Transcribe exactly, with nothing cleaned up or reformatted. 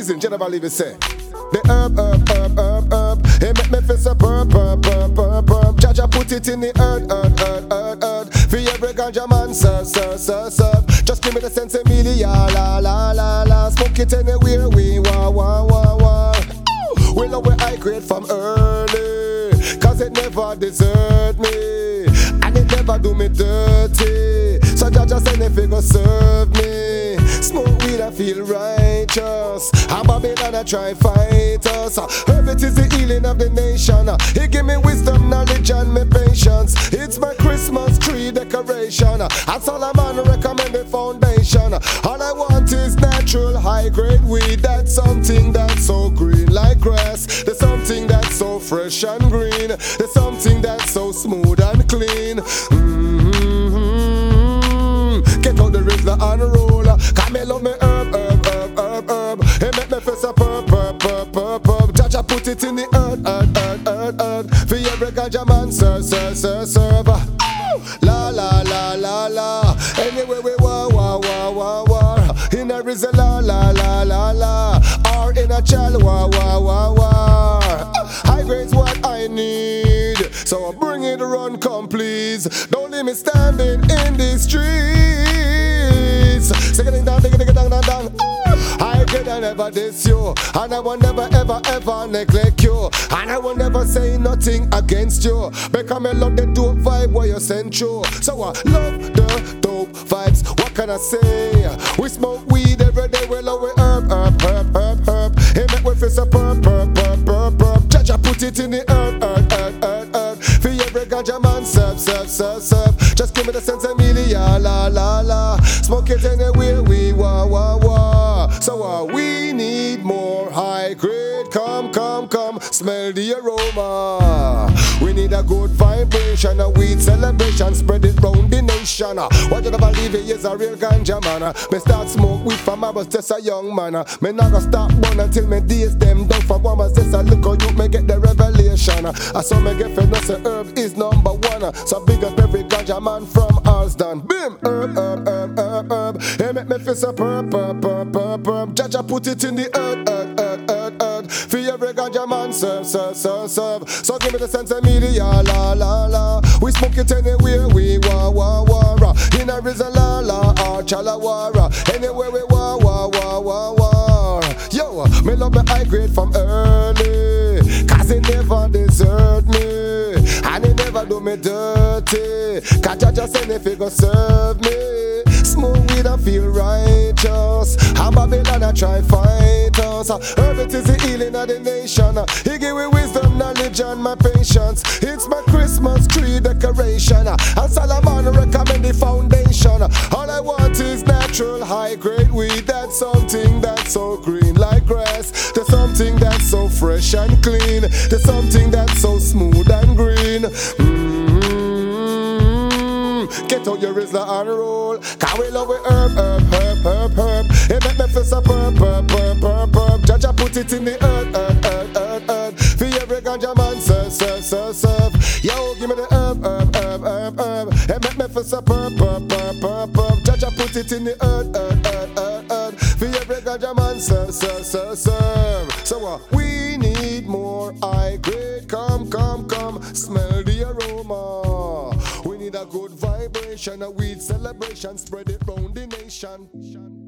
Listen, General Levy say, the herb, herb, herb, herb, herb, he make me feel so purp, purp, purp, purp, purp. Jaja put it in the earth, earth, earth, earth, earth. For every ganja man, serve, serve, serve, serve. Just give me the sense of media, la, la, la, la. Smoke it anywhere we wah, wah, wah, wah. We love where I create from early, cause it never desert me, and it never do me dirty. So Jaja send if it go serve me. Smoke weed I feel righteous, and Babylon I try fight us. Herb it is the healing of the nation. He give me wisdom, knowledge and me patience. It's my Christmas tree decoration, and Solomon recommend the foundation. All I want is natural high grade weed. That's something that's so green like grass. There's something that's so fresh and green. There's something that's so smooth and clean. Mm-hmm. Get out the river and roll. Cause me love me herb, herb, herb, herb, herb. He make me feel so purp, purp, purp, purp, purp. Jaja put it in the earth, earth, earth, earth, earth. For every ganja man, serve, serve, serve, serve. La, la, la, la, la. Anyway we wah, wah, wah, wah, wah. In a rizzle, la, la, la, la, la. Or in a chal, wah, wah, wah, wah. High grade's what I need, so bring it run, come please. Don't leave me standing in the streets. Sing it down, dig it down, down, down. I grade I never diss you, and I will never, ever, ever neglect you, and I will never say nothing against you, because I love the dope vibe where you sent you. So I love the dope vibes. What can I say? We smoke weed every day. We love we herb, herb, herb, herb, herb. He make we feel so purp, purp, purp, purp, purp. Jaja put it in the earth, earth, earth, earth, earth. For every ganja man, serve, serve, serve, serve. Just give me the sense of media, la, la, la. Smoke it anywhere we wah, wah, wah. So uh, we need more high grade. Come, come, come, smell the aroma. We need a good vibration, a weed celebration, spread it round the nation. What you never leave it is a real ganja man. Me start smoke weed from I was just a young man. Me not gonna stop burn until me days them done. For one was just a look how you me get the revelation. I saw me get fed, no say herb is number one. So big up every ganja man from Alston. Bim, herb, herb, herb, herb, herb. He make me feel so purp, purp, purp, purp, purp. Jaja put it in the earth, earth, earth, earth, earth. For every ganja man, serve, serve, serve, serve. So give me the sense of media, la, la, la. We smoke it anywhere we wah, wah, wah. In a rizzle, la, la, or chalawara. Anywhere we wah, wah, wah, wah, wah. Yo, me love me high grade from early, cause it never desert me, and it never do me dirty. Cause Jaja send if it go serve me. Smoke weed I feel righteous, and Babylon I try fight us. Herb it is the healing of the nation. He give me wisdom, knowledge and my patience. It's my Christmas tree decoration, and Solomon recommend the foundation. All I want is natural high grade weed. That's something that's so green like grass. There's something that's so fresh and clean. There's something that's so smooth and green. Mm-hmm. Get out your Rizla and roll, cause we love we herb, herb, herb, herb, herb. It make me feel so purp, purp, purp, purp, purp. Jaja put it in the earth, earth, earth, earth, earth. For every ganja man, serve, serve, serve, serve. Yo, give me the herb, herb, herb, herb, herb. It make me feel so purp, purp, purp, purp, purp. Jaja put it in the earth, earth, earth, earth, earth. For every ganja man, serve, serve, serve, serve. So uh, we need more high grade. Come, come, come, smell the aroma. We need a good vibration, a weed celebration, spread it round the nation.